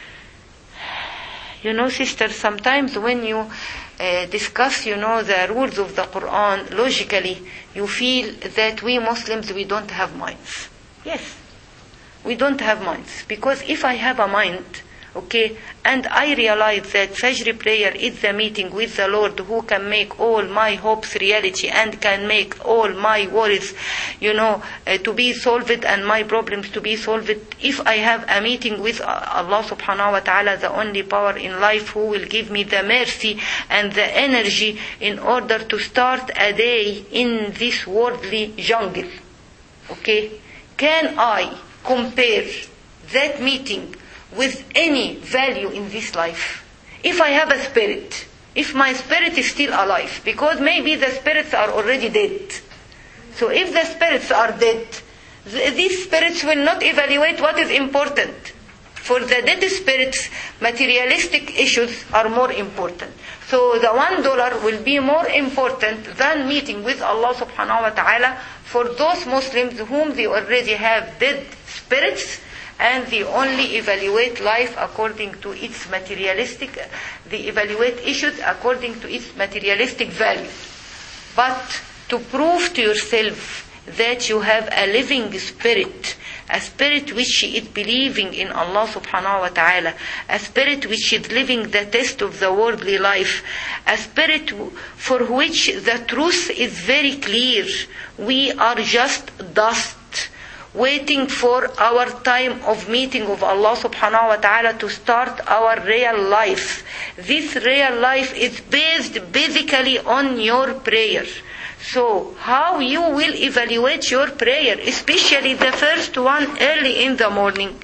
[SPEAKER 1] You know, sisters, sometimes when you uh, discuss, you know, the rules of the Quran, logically, you feel that we Muslims, we don't have minds. Yes. We don't have minds. Because if I have a mind, okay, and I realize that Fajr prayer is the meeting with the Lord who can make all my hopes reality and can make all my worries, you know, uh, to be solved and my problems to be solved. If I have a meeting with Allah subhanahu wa ta'ala, the only power in life who will give me the mercy and the energy in order to start a day in this worldly jungle. Okay? Can I compare that meeting with any value in this life? If I have a spirit, if my spirit is still alive, because maybe the spirits are already dead. So if the spirits are dead, th- these spirits will not evaluate what is important. For the dead spirits, materialistic issues are more important. So the one dollar will be more important than meeting with Allah subhanahu wa ta'ala for those Muslims whom they already have dead spirits, and they only evaluate life according to its materialistic, they evaluate issues according to its materialistic value. But to prove to yourself that you have a living spirit, a spirit which is believing in Allah subhanahu wa ta'ala, a spirit which is living the test of the worldly life, a spirit for which the truth is very clear. We are just dust, waiting for our time of meeting of Allah subhanahu wa ta'ala to start our real life. This real life is based basically on your prayer. So how you will evaluate your prayer, especially the first one early in the morning?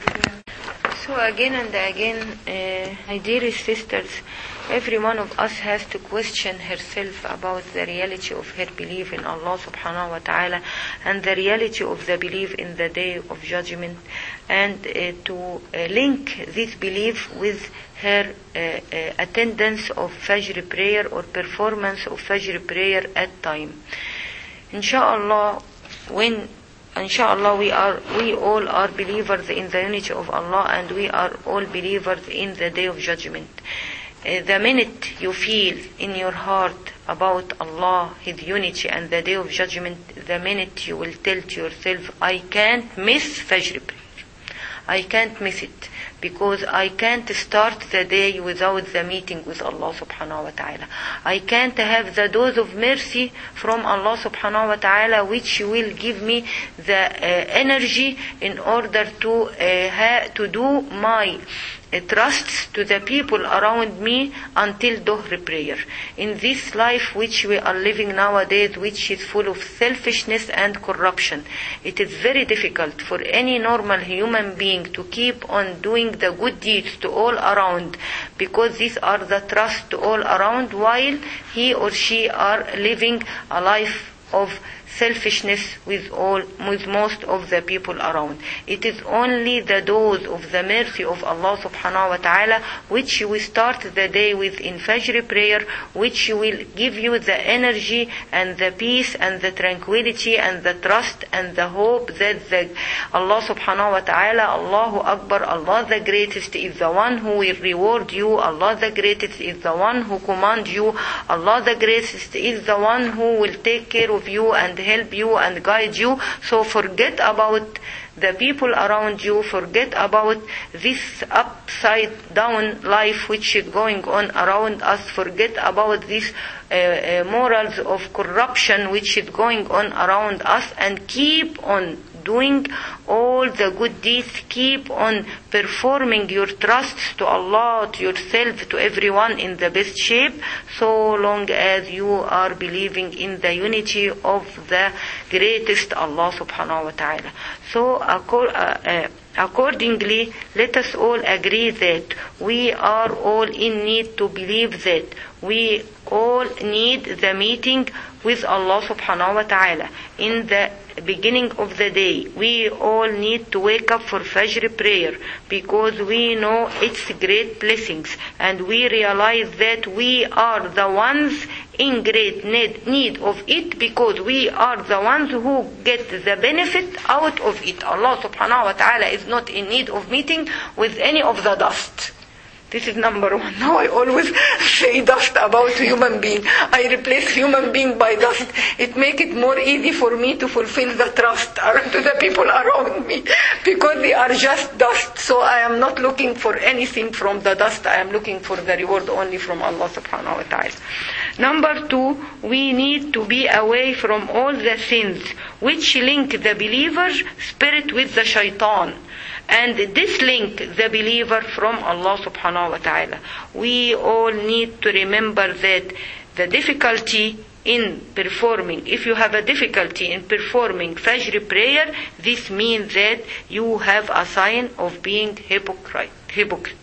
[SPEAKER 1] So again and again, uh, my dearest sisters, every one of us has to question herself about the reality of her belief in Allah subhanahu wa ta'ala and the reality of the belief in the day of judgment, and uh, to uh, link this belief with her uh, uh, attendance of Fajr prayer or performance of Fajr prayer at time. Inshallah, when Inshallah, we are, we all are believers in the unity of Allah, and we are all believers in the day of judgment. Uh, the minute you feel in your heart about Allah, His unity and the day of judgment, the minute you will tell to yourself, I can't miss Fajr prayer. I can't miss it, because I can't start the day without the meeting with Allah subhanahu wa ta'ala. I can't have the dose of mercy from Allah subhanahu wa ta'ala which will give me the uh, energy in order to uh, ha- to do my uh, trusts to the people around me until Dhuhr prayer. In this life which we are living nowadays, which is full of selfishness and corruption, it is very difficult for any normal human being to keep on doing the good deeds to all around, because these are the trust to all around, while he or she are living a life of selfishness with all, with most of the people around. It is only the dose of the mercy of Allah subhanahu wa ta'ala which we start the day with in Fajr prayer, which will give you the energy and the peace and the tranquility and the trust and the hope that the Allah subhanahu wa ta'ala, Allahu Akbar, Allah the greatest is the one who will reward you, Allah the greatest is the one who commands you, Allah the greatest is the one who will take care of you and help you and guide you. So forget about the people around you, forget about this upside down life which is going on around us, forget about these uh, uh, morals of corruption which is going on around us, and keep on doing all the good deeds, keep on performing your trusts to Allah, to yourself, to everyone in the best shape, so long as you are believing in the unity of the greatest Allah subhanahu wa ta'ala. So uh, accordingly, let us all agree that we are all in need to believe that we all need the meeting with Allah subhanahu wa ta'ala in the beginning of the day. We all need to wake up for Fajr prayer, because we know its great blessings, and we realize that we are the ones in great need, need of it, because we are the ones who get the benefit out of it. Allah subhanahu wa ta'ala is not in need of meeting with any of the dust. This is number one. Now I always say dust about human being. I replace human being by dust. It makes it more easy for me to fulfill the trust to the people around me, because they are just dust. So I am not looking for anything from the dust. I am looking for the reward only from Allah subhanahu wa ta'ala. Number two, we need to be away from all the sins which link the believer's spirit with the shaitan, and dislink the believer from Allah subhanahu wa ta'ala. We all need to remember that the difficulty in performing, if you have a difficulty in performing Fajr prayer, this means that you have a sign of being hypocrite. hypocrite.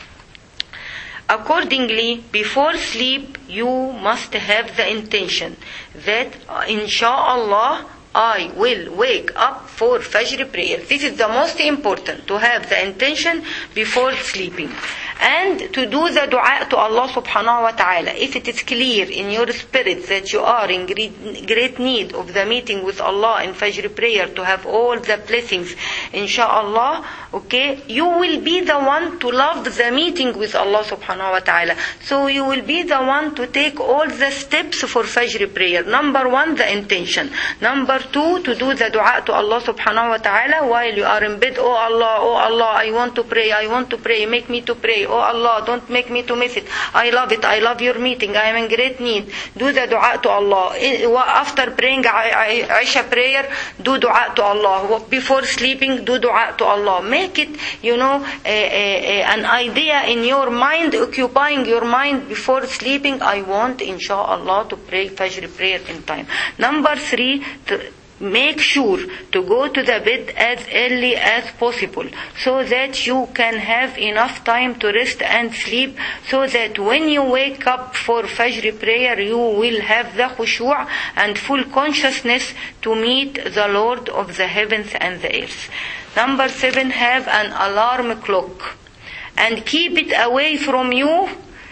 [SPEAKER 1] Accordingly, before sleep, you must have the intention that, insha'Allah, I will wake up for Fajr prayer. This is the most important, to have the intention before sleeping. And to do the dua to Allah subhanahu wa ta'ala. If it is clear in your spirit that you are in great, great need of the meeting with Allah in Fajr prayer to have all the blessings, inshallah, okay, you will be the one to love the meeting with Allah subhanahu wa ta'ala. So you will be the one to take all the steps for Fajr prayer. Number one, the intention. Number two, to do the dua to Allah subhanahu wa ta'ala while you are in bed. Oh Allah, oh Allah, I want to pray, I want to pray, make me to pray. Oh Allah, don't make me to miss it. I love it, I love your meeting, I am in great need. Do the dua to Allah. After praying Isha prayer, do dua to Allah. Before sleeping, do dua to Allah. Make it, you know, a, a, a, an idea in your mind, occupying your mind before sleeping. I want, inshallah, to pray Fajr prayer in time. Number three, to make sure to go to the bed as early as possible so that you can have enough time to rest and sleep, so that when you wake up for Fajr prayer you will have the khushu' and full consciousness to meet the Lord of the heavens and the earth. Number seven, have an alarm clock and keep it away from you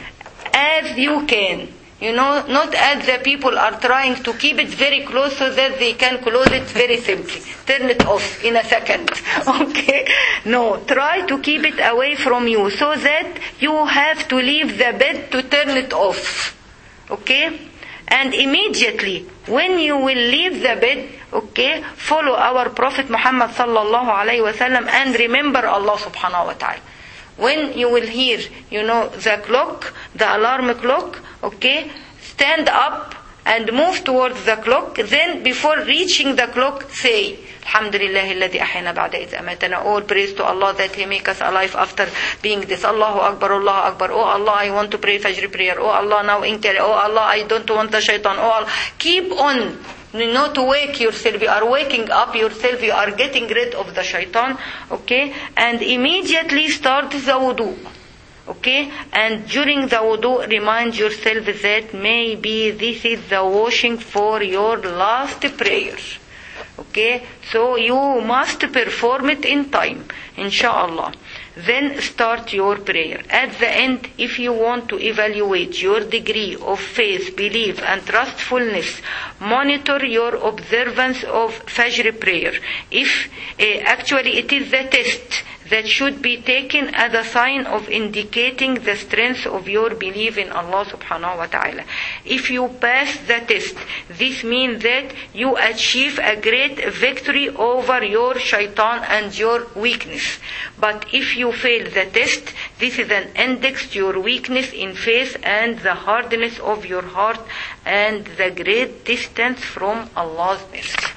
[SPEAKER 1] as you can. You know, not as the people are trying to keep it very close so that they can close it very simply. Turn it off in a second. Okay? No, try to keep it away from you so that you have to leave the bed to turn it off. Okay? And immediately, when you will leave the bed, okay, follow our Prophet Muhammad sallallahu alayhi wa sallam and remember Allah subhanahu wa ta'ala. When you will hear, you know, the clock, the alarm clock, okay, stand up and move towards the clock. Then before reaching the clock, say, Alhamdulillah alladhi ahyana ba'da idh amatana. All praise to Allah that He make us alive after being this. Allahu Akbar, Allahu Akbar. Oh Allah, I want to pray Fajr prayer. Oh Allah, now inkar. Oh Allah, I don't want the shaitan. Oh Allah. Keep on. Not to wake yourself. You are waking up yourself. You are getting rid of the shaitan. Okay? And immediately start the wudu. Okay? And during the wudu, remind yourself that maybe this is the washing for your last prayer. Okay? So you must perform it in time. Inshallah. Then start your prayer. At the end, if you want to evaluate your degree of faith, belief and trustfulness, monitor your observance of Fajr prayer. If uh, actually it is the test that should be taken as a sign of indicating the strength of your belief in Allah subhanahu wa ta'ala. If you pass the test, this means that you achieve a great victory over your shaitan and your weakness. But if you fail the test, this is an index to your weakness in faith and the hardness of your heart and the great distance from Allah's mercy.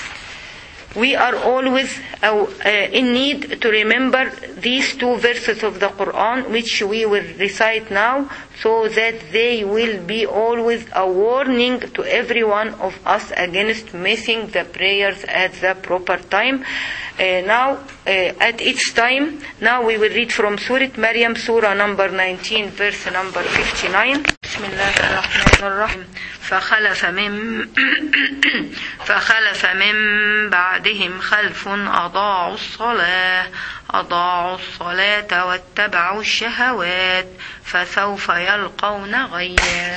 [SPEAKER 1] We are always uh, uh, in need to remember these two verses of the Quran, which we will recite now, so that they will be always a warning to every one of us against missing the prayers at the proper time. Uh, now, uh, at each time, now we will read from Surah Maryam, Surah number nineteen, verse number fifty-nine. Bismillah ar-Rahman ar-Rahim. فخلف من فخلف من بعدهم خلف أضاعوا الصلاة أضاعوا الصلاة واتبعوا الشهوات فسوف يلقون غيا.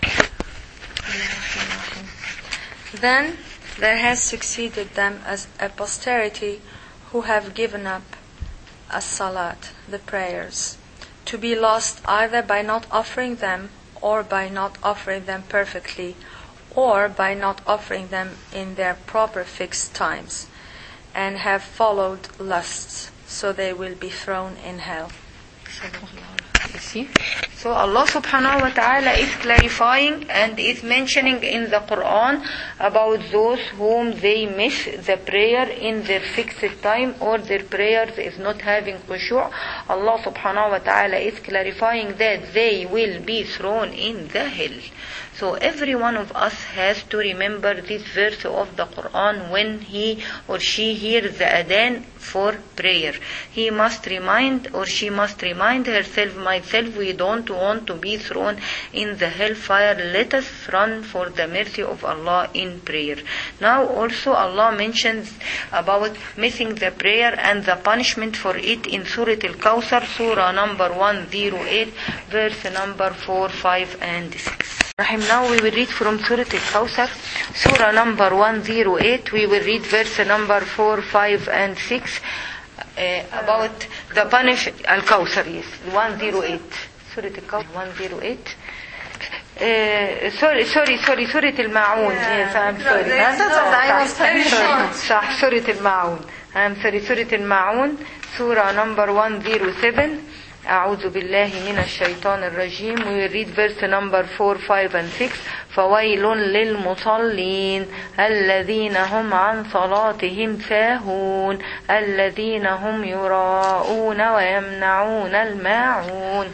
[SPEAKER 2] Then there has succeeded them as a posterity who have given up as-salat, the prayers, to be lost either by not offering them or by not offering them perfectly, or by not offering them in their proper fixed times, and have followed lusts, so they will be thrown in hell.
[SPEAKER 1] You see? So Allah subhanahu wa ta'ala is clarifying and is mentioning in the Quran about those whom they miss the prayer in their fixed time, or their prayers is not having khushu'. Allah subhanahu wa ta'ala is clarifying that they will be thrown in the hell. So every one of us has to remember this verse of the Quran when he or she hears the adhan for prayer. He must remind or she must remind herself, my myself, we don't want to be thrown in the hellfire. Let us run for the mercy of Allah in prayer. Now also Allah mentions about missing the prayer and the punishment for it in Surah Al-Kawthar, Surah number one oh eight, verse number four, five and six. Now we will read from Surah Al-Kawthar, Surah number one oh eight. We will read verse number four, five and six uh, about the punishment. Al-Kawthar, yes, one oh eight. Surah Al-Kawthar, one oh eight. Uh, sorry, sorry, sorry, Surah Al-Ma'un. Yes, I'm sorry. Huh? صح, Surah Al-Ma'un. I'm sorry, Surah Al-Ma'un, Surah number one oh seven. أعوذ بالله من الشيطان الرجيم. We will read verse number four, five and six. فويل للمصلين الذين هم عن صلاتهم ساهون الذين هم يراءون ويمنعون الماعون.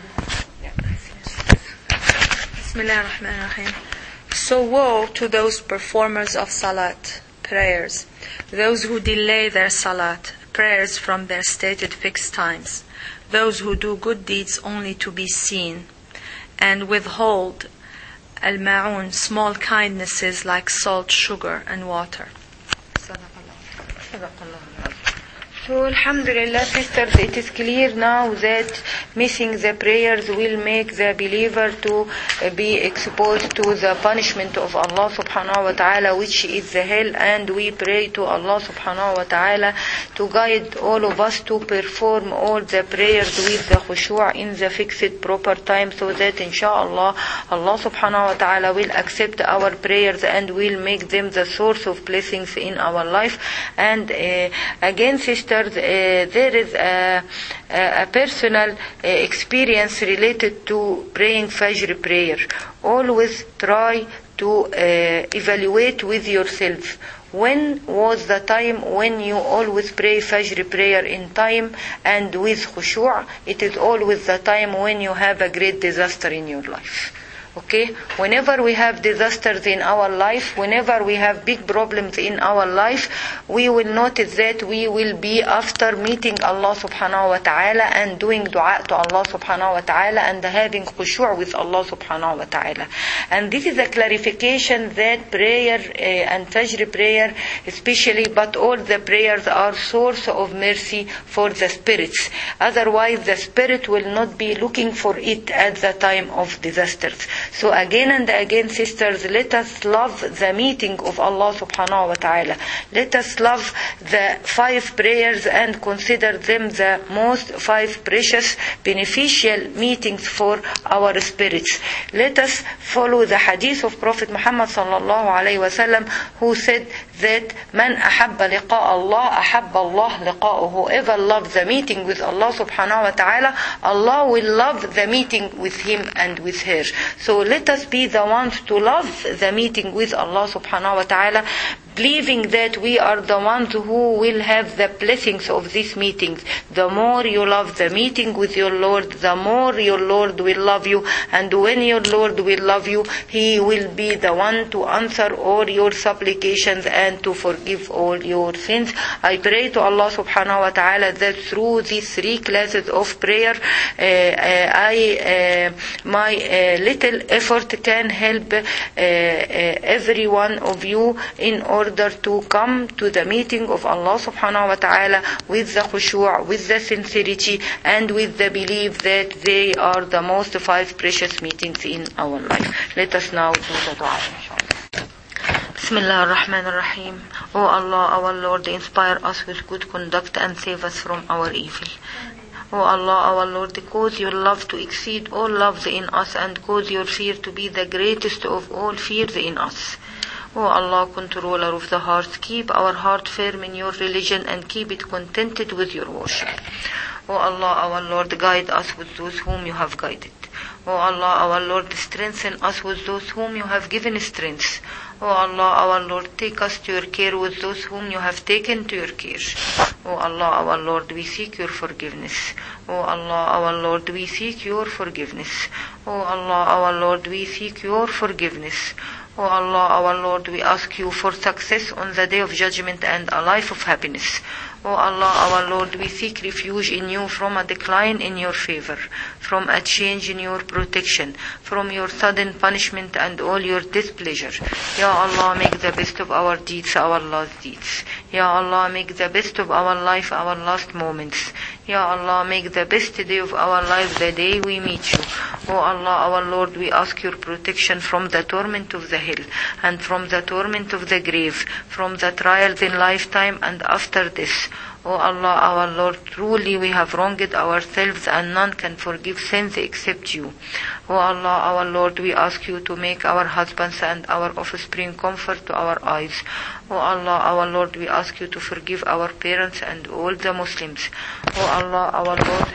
[SPEAKER 2] Bismillah ar-Rahman ar-Rahim. So woe to those performers of salat, prayers, those who delay their salat, prayers from their stated fixed times, those who do good deeds only to be seen, and withhold al-ma'un, small kindnesses like salt, sugar, and water.
[SPEAKER 1] So alhamdulillah, sisters, it is clear now that missing the prayers will make the believer to be exposed to the punishment of Allah subhanahu wa ta'ala, which is the hell. And we pray to Allah subhanahu wa ta'ala to guide all of us to perform all the prayers with the khushu' in the fixed proper time, so that inshallah Allah subhanahu wa ta'ala will accept our prayers and will make them the source of blessings in our life. And uh, again, sisters, Uh, there is a, a, a personal uh, experience related to praying Fajr prayer. Always try to uh, evaluate with yourself. When was the time when you always pray Fajr prayer in time and with khushu'? It is always the time when you have a great disaster in your life. Okay, whenever we have disasters in our life, whenever we have big problems in our life, we will notice that we will be after meeting Allah subhanahu wa ta'ala and doing dua to Allah subhanahu wa ta'ala and having khushu' with Allah subhanahu wa ta'ala. And this is a clarification that prayer uh, and Fajr prayer especially, but all the prayers are source of mercy for the spirits. Otherwise the spirit will not be looking for it at the time of disasters. So again and again, sisters, let us love the meeting of Allah subhanahu wa ta'ala. Let us love the five prayers and consider them the most five precious, beneficial meetings for our spirits. Let us follow the hadith of Prophet Muhammad sallallahu alayhi wa sallam, who said that man ahabba liqa Allah, ahabba Allah liqa'uhu. Whoever loves the meeting with Allah subhanahu wa ta'ala, Allah will love the meeting with him and with her. So let us be the ones to love the meeting with Allah subhanahu wa ta'ala, believing that we are the ones who will have the blessings of these meetings. The more you love the meeting with your Lord, the more your Lord will love you. And when your Lord will love you, He will be the one to answer all your supplications and to forgive all your sins. I pray to Allah subhanahu wa ta'ala that through these three classes of prayer, uh, uh, I, uh, my uh, little effort can help uh, uh, every one of you in order order to come to the meeting of Allah subhanahu wa ta'ala with the khushu', with the sincerity, and with the belief that they are the most five precious meetings in our life. Let us now do the dua, inshallah. Bismillah ar-Rahman ar-Rahim. O Allah, our Lord, inspire us with good conduct and save us from our evil. O Allah, our Lord, cause your love to exceed all loves in us and cause your fear to be the greatest of all fears in us. O Allah, controller of the hearts, keep our heart firm in your religion and keep it contented with your worship. O Allah, our Lord, guide us with those whom you have guided. O Allah, our Lord, strengthen us with those whom you have given strength. O Allah, our Lord, take us to your care with those whom you have taken to your care. O Allah, our Lord, we seek your forgiveness. O Allah, our Lord, we seek your forgiveness. O Allah, our Lord, we seek your forgiveness. O Allah, our Lord, we ask you for success on the day of judgment and a life of happiness. O Allah, our Lord, we seek refuge in you from a decline in your favor, from a change in your protection, from your sudden punishment and all your displeasure. Ya Allah, make the best of our deeds our last deeds. Ya Allah, make the best of our life our last moments. Ya Allah, make the best day of our life the day we meet you. O Allah, our Lord, we ask your protection from the torment of the hell and from the torment of the grave, from the trials in lifetime and after this. O Allah, our Lord, truly we have wronged ourselves and none can forgive sins except you. O Allah, our Lord, we ask you to make our husbands and our offspring comfort to our eyes. O Allah, our Lord, we ask you to forgive our parents and all the Muslims. O Allah, our Lord,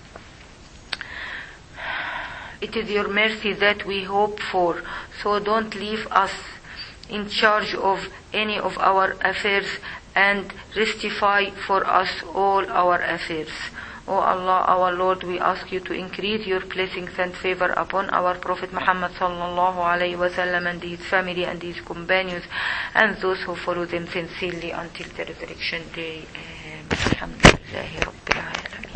[SPEAKER 1] it is your mercy that we hope for, so don't leave us in charge of any of our affairs and rectify for us all our affairs. O Allah, our Lord, we ask you to increase your blessings and favor upon our Prophet Muhammad sallallahu alaihi wasallam and his family and his companions and those who follow them sincerely until the resurrection day. Alhamdulillah Rabbil Alamin.